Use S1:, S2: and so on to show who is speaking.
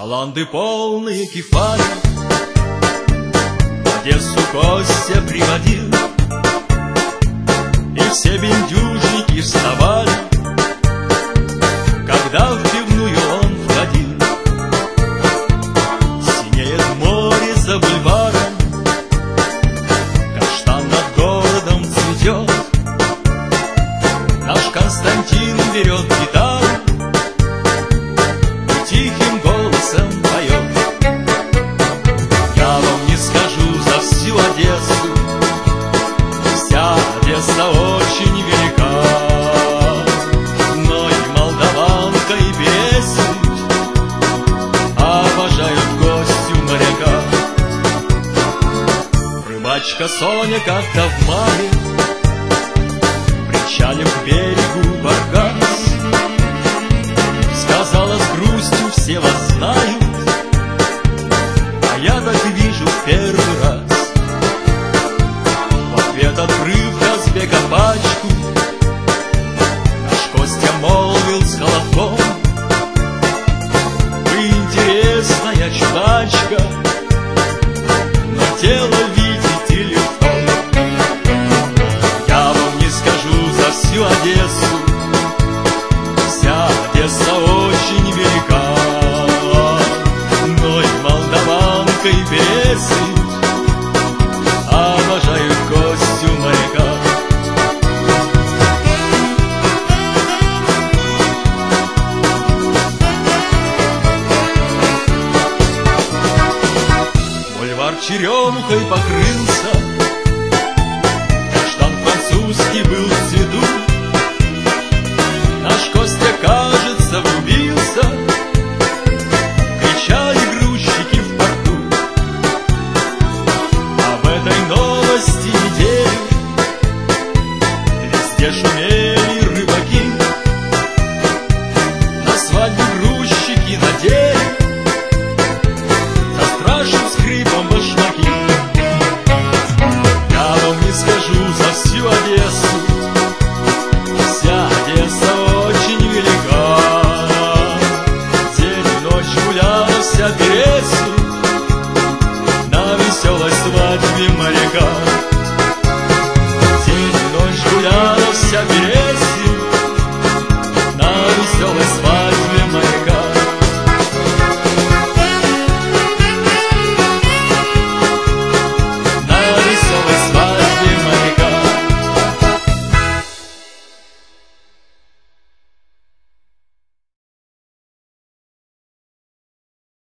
S1: Баланды полные кефали в Одессу Костя приводил, и все бендюжники вставали, когда в пивную он входил. Синеет море за бульваром, каштан над городом цветет. Наш Константин берет гитару и тихим голосом поет. Я вам не скажу за всю Одессу, вся Одесса очень велика, но и молдаванка, и Березнь обожают гостю моряка. Рыбачка Соня как-то в мае, причалив к берегу баркас, сказала с грустью: все вас знают, а я так вижу в первый раз. В ответ открыв разбега пачку, наш Костя молвил с холодком: вы интересная чудачка, но тело видите легко. Я вам не скажу за всю Одессу, вся Одесса очень велика, но и молдаванка, и Березнь обожают гостю моряка. Бульвар черемухой покрылся, каштан французский был цвет.